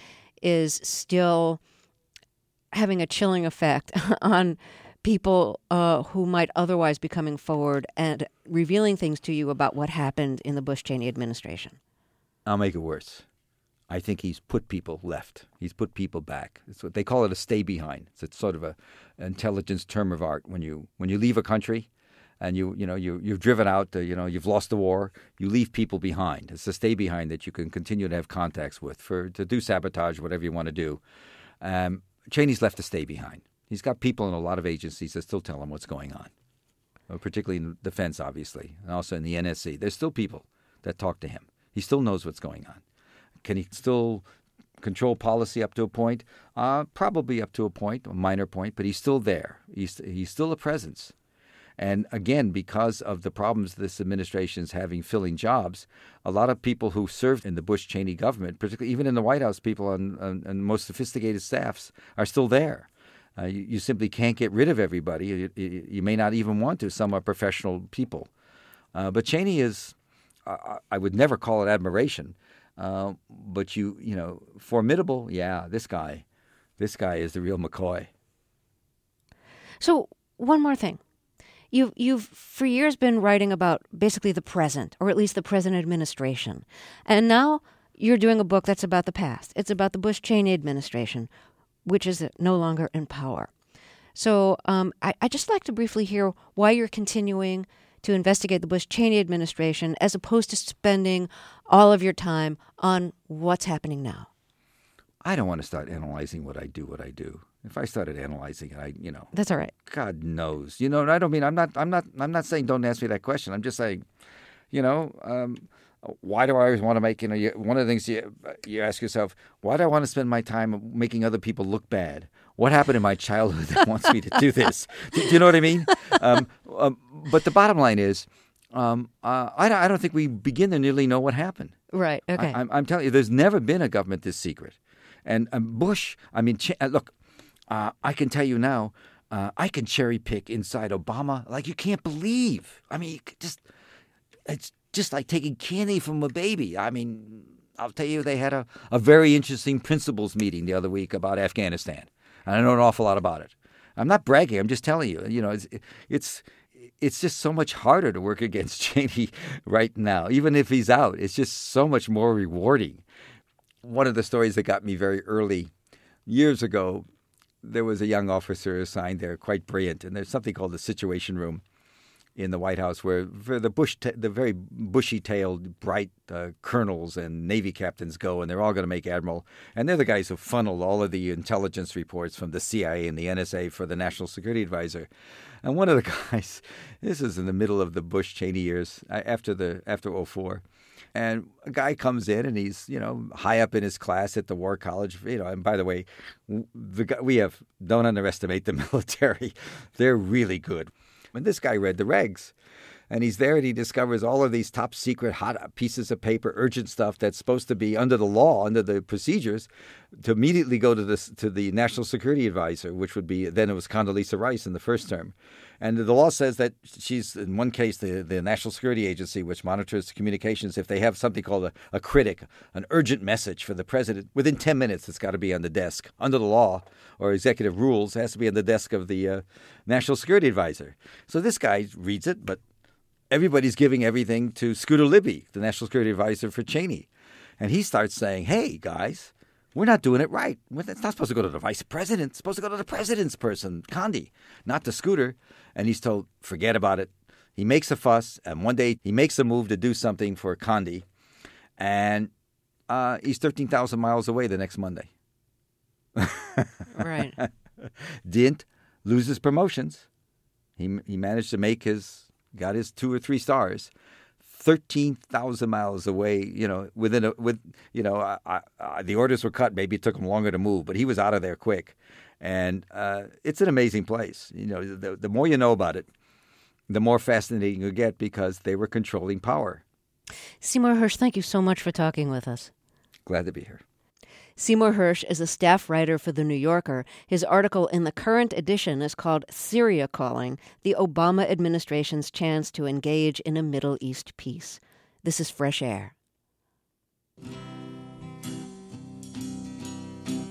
is still having a chilling effect on people uh, who might otherwise be coming forward and revealing things to you about what happened in the Bush-Cheney administration? I'll make it worse. I think he's put people left. He's put people back. It's what they call it, a stay behind. It's, it's sort of a intelligence term of art. When you when you leave a country and you you know you you've driven out, uh, you know you've lost the war, you leave people behind. It's a stay behind that you can continue to have contacts with for to do sabotage, whatever you want to do. Um, Cheney's left a stay behind. He's got people in a lot of agencies that still tell him what's going on, well, particularly in defense, obviously, and also in the N S C. There's still people that talk to him. He still knows what's going on. Can he still control policy up to a point? Uh, probably up to a point, a minor point, but he's still there. He's he's still a presence. And again, because of the problems this administration is having filling jobs, a lot of people who served in the Bush-Cheney government, particularly even in the White House, people on, on, on most sophisticated staffs, are still there. Uh, you, you simply can't get rid of everybody. You, you, you may not even want to. Some are professional people. Uh, but Cheney is, uh, I would never call it admiration, uh, but you, you know, formidable. Yeah, this guy, this guy is the real McCoy. So one more thing. You've, you've for years been writing about basically the present, or at least the present administration. And now you're doing a book that's about the past. It's about the Bush-Cheney administration, which is no longer in power. So um, I, I'd just like to briefly hear why you're continuing to investigate the Bush-Cheney administration as opposed to spending all of your time on what's happening now. I don't want to start analyzing what I do, what I do. If I started analyzing it, I, you know, that's all right. God knows, you know. And I don't mean I'm not, I'm not, I'm not saying don't ask me that question. I'm just saying, you know, um, why do I always want to make, you know, you, one of the things you you ask yourself, why do I want to spend my time making other people look bad? What happened in my childhood that wants me to do this? Do, do you know what I mean? Um, um, but the bottom line is, um, uh, I, don't, I don't think we begin to nearly know what happened. Right. Okay. I, I'm, I'm telling you, there's never been a government this secret. And um, Bush, I mean, ch- look, uh, I can tell you now, uh, I can cherry pick inside Obama like you can't believe. I mean, just it's just like taking candy from a baby. I mean, I'll tell you, they had a, a very interesting principals meeting the other week about Afghanistan. And I know an awful lot about it. I'm not bragging. I'm just telling you. You know, it's it's it's just so much harder to work against Cheney right now, even if he's out. It's just so much more rewarding. One of the stories that got me very early, years ago, there was a young officer assigned there, quite brilliant, and there's something called the Situation Room in the White House, where for the bush, ta- the very bushy-tailed, bright uh, colonels and Navy captains go, and they're all going to make admiral. And they're the guys who funnel all of the intelligence reports from the C I A and the N S A for the National Security Advisor. And one of the guys, this is in the middle of the Bush-Cheney years, after the after oh four, and a guy comes in, and he's, you know, high up in his class at the War College. You know, and by the way, the guy, we have, don't underestimate the military. They're really good. And this guy read the regs, and he's there, and he discovers all of these top secret hot pieces of paper, urgent stuff that's supposed to be under the law, under the procedures, to immediately go to the to the National Security Advisor, which would be, then it was Condoleezza Rice in the first term. And the law says that she's, in one case, the, the National Security Agency, which monitors communications, if they have something called a, a critic, an urgent message for the president, within ten minutes it's got to be on the desk. Under the law or executive rules, it has to be on the desk of the uh, National Security Advisor. So this guy reads it, but everybody's giving everything to Scooter Libby, the National Security Advisor for Cheney. And he starts saying, hey, guys, we're not doing it right. It's not supposed to go to the vice president. It's supposed to go to the president's person, Condi, not to Scooter. And he's told, forget about it. He makes a fuss, and one day he makes a move to do something for Condi, and uh, he's thirteen thousand miles away the next Monday. Right. Didn't lose his promotions. He he managed to make his, got his two or three stars. thirteen thousand miles away, you know, within a, with, you know, I, I, the orders were cut. Maybe it took him longer to move, but he was out of there quick. And uh, it's an amazing place. You know, the, the more you know about it, the more fascinating you get, because they were controlling power. Seymour Hersh, thank you so much for talking with us. Glad to be here. Seymour Hersh is a staff writer for The New Yorker. His article in the current edition is called Syria Calling, the Obama Administration's Chance to Engage in a Middle East Peace. This is Fresh Air.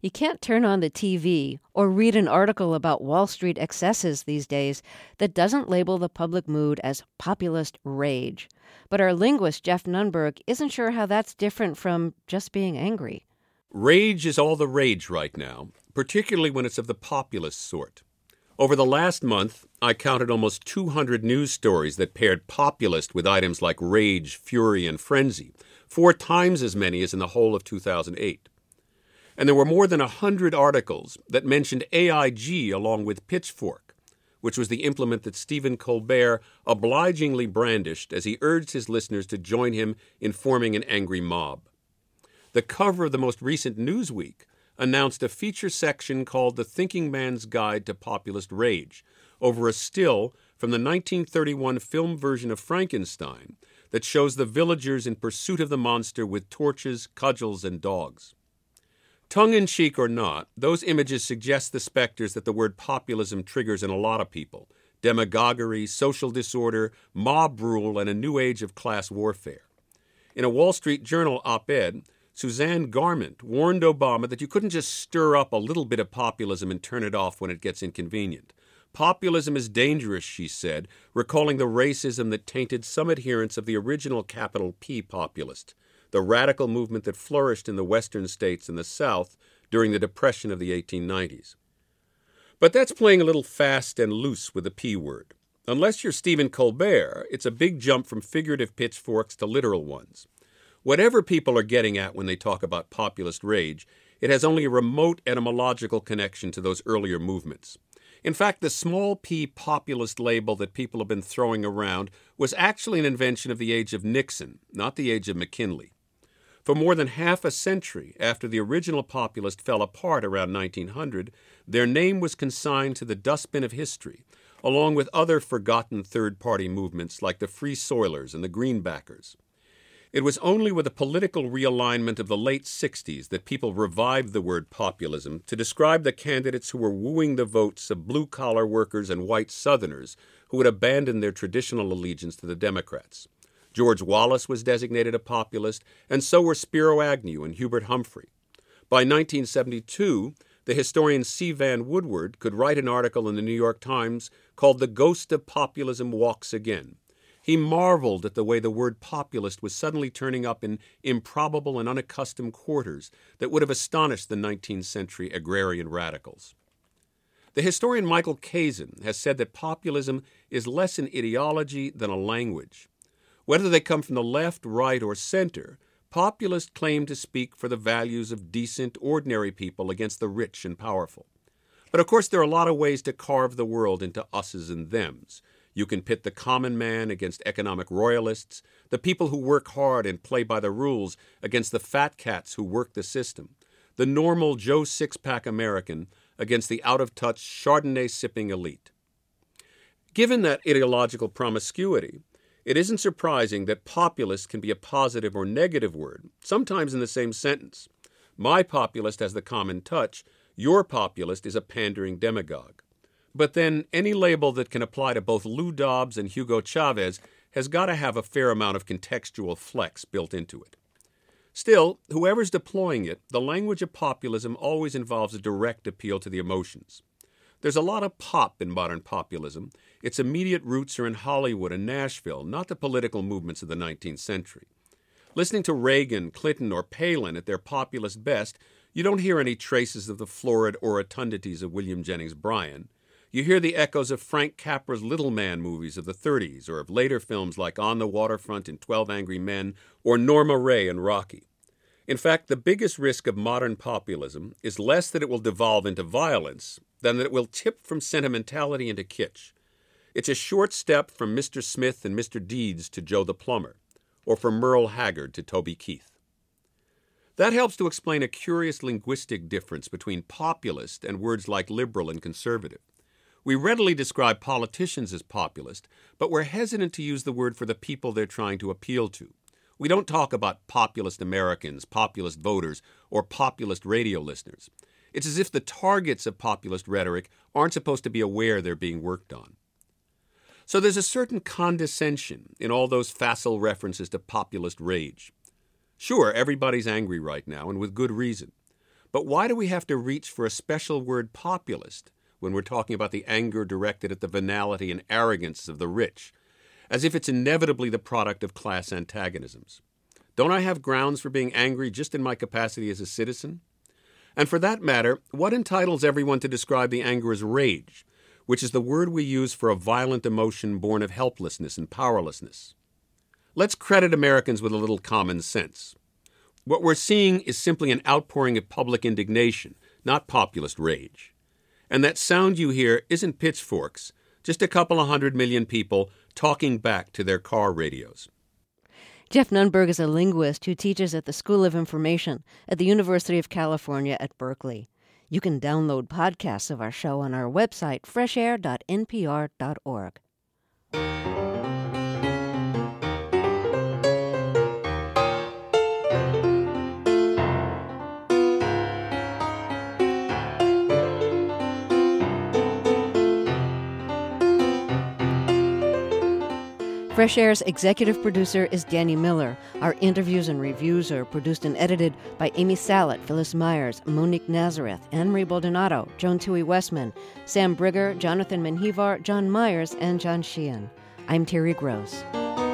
You can't turn on the T V or read an article about Wall Street excesses these days that doesn't label the public mood as populist rage. But our linguist, Jeff Nunberg, isn't sure how that's different from just being angry. Rage is all the rage right now, particularly when it's of the populist sort. Over the last month, I counted almost two hundred news stories that paired populist with items like rage, fury, and frenzy, four times as many as in the whole of two thousand eight. And there were more than one hundred articles that mentioned A I G along with Pitchfork, which was the implement that Stephen Colbert obligingly brandished as he urged his listeners to join him in forming an angry mob. The cover of the most recent Newsweek announced a feature section called The Thinking Man's Guide to Populist Rage over a still from the nineteen thirty-one film version of Frankenstein that shows the villagers in pursuit of the monster with torches, cudgels, and dogs. Tongue-in-cheek or not, those images suggest the specters that the word populism triggers in a lot of people: demagoguery, social disorder, mob rule, and a new age of class warfare. In a Wall Street Journal op-ed, Suzanne Garment warned Obama that you couldn't just stir up a little bit of populism and turn it off when it gets inconvenient. Populism is dangerous, she said, recalling the racism that tainted some adherents of the original capital P populist, the radical movement that flourished in the western states and the South during the Depression of the eighteen nineties. But that's playing a little fast and loose with the P word. Unless you're Stephen Colbert, it's a big jump from figurative pitchforks to literal ones. Whatever people are getting at when they talk about populist rage, it has only a remote etymological connection to those earlier movements. In fact, the small p populist label that people have been throwing around was actually an invention of the age of Nixon, not the age of McKinley. For more than half a century after the original populist fell apart around nineteen hundred, their name was consigned to the dustbin of history, along with other forgotten third-party movements like the Free Soilers and the Greenbackers. It was only with the political realignment of the late sixties that people revived the word populism to describe the candidates who were wooing the votes of blue-collar workers and white Southerners who had abandoned their traditional allegiance to the Democrats. George Wallace was designated a populist, and so were Spiro Agnew and Hubert Humphrey. By nineteen seventy-two, the historian C. Van Woodward could write an article in the New York Times called "The Ghost of Populism Walks Again." He marveled at the way the word populist was suddenly turning up in improbable and unaccustomed quarters that would have astonished the nineteenth century agrarian radicals. The historian Michael Kazin has said that populism is less an ideology than a language. Whether they come from the left, right, or center, populists claim to speak for the values of decent, ordinary people against the rich and powerful. But of course, there are a lot of ways to carve the world into us's and them's. You can pit the common man against economic royalists, the people who work hard and play by the rules against the fat cats who work the system, the normal Joe Six-Pack American against the out-of-touch Chardonnay-sipping elite. Given that ideological promiscuity, it isn't surprising that populist can be a positive or negative word, sometimes in the same sentence. My populist has the common touch, your populist is a pandering demagogue. But then any label that can apply to both Lou Dobbs and Hugo Chavez has got to have a fair amount of contextual flex built into it. Still, whoever's deploying it, the language of populism always involves a direct appeal to the emotions. There's a lot of pop in modern populism. Its immediate roots are in Hollywood and Nashville, not the political movements of the nineteenth century. Listening to Reagan, Clinton, or Palin at their populist best, you don't hear any traces of the florid orotundities of William Jennings Bryan. You hear the echoes of Frank Capra's Little Man movies of the thirties, or of later films like On the Waterfront and Twelve Angry Men, or Norma Ray and Rocky. In fact, the biggest risk of modern populism is less that it will devolve into violence than that it will tip from sentimentality into kitsch. It's a short step from Mister Smith and Mister Deeds to Joe the Plumber, or from Merle Haggard to Toby Keith. That helps to explain a curious linguistic difference between populist and words like liberal and conservative. We readily describe politicians as populist, but we're hesitant to use the word for the people they're trying to appeal to. We don't talk about populist Americans, populist voters, or populist radio listeners. It's as if the targets of populist rhetoric aren't supposed to be aware they're being worked on. So there's a certain condescension in all those facile references to populist rage. Sure, everybody's angry right now, and with good reason. But why do we have to reach for a special word populist when we're talking about the anger directed at the venality and arrogance of the rich, as if it's inevitably the product of class antagonisms? Don't I have grounds for being angry just in my capacity as a citizen? And for that matter, what entitles everyone to describe the anger as rage, which is the word we use for a violent emotion born of helplessness and powerlessness? Let's credit Americans with a little common sense. What we're seeing is simply an outpouring of public indignation, not populist rage. And that sound you hear isn't pitchforks, just a couple of hundred million people talking back to their car radios. Jeff Nunberg is a linguist who teaches at the School of Information at the University of California at Berkeley. You can download podcasts of our show on our website, fresh air dot n p r dot org. Fresh Air's executive producer is Danny Miller. Our interviews and reviews are produced and edited by Amy Salet, Phyllis Myers, Monique Nazareth, Anne-Marie Baldonado, Joan Toohey Westman, Sam Brigger, Jonathan Menjivar, John Myers, and John Sheehan. I'm Terry Gross.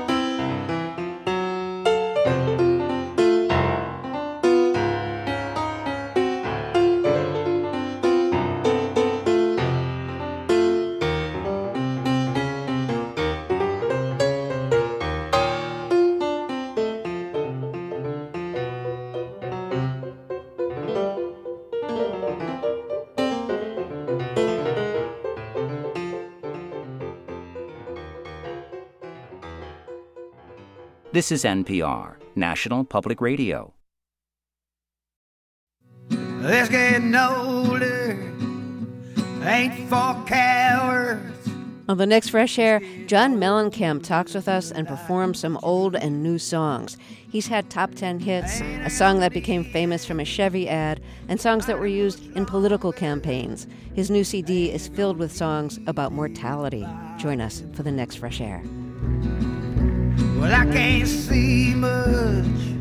This is N P R, National Public Radio. This getting older ain't for cowards. On the next Fresh Air, John Mellencamp talks with us and performs some old and new songs. He's had top ten hits, a song that became famous from a Chevy ad, and songs that were used in political campaigns. His new C D is filled with songs about mortality. Join us for the next Fresh Air. Well, I can't see much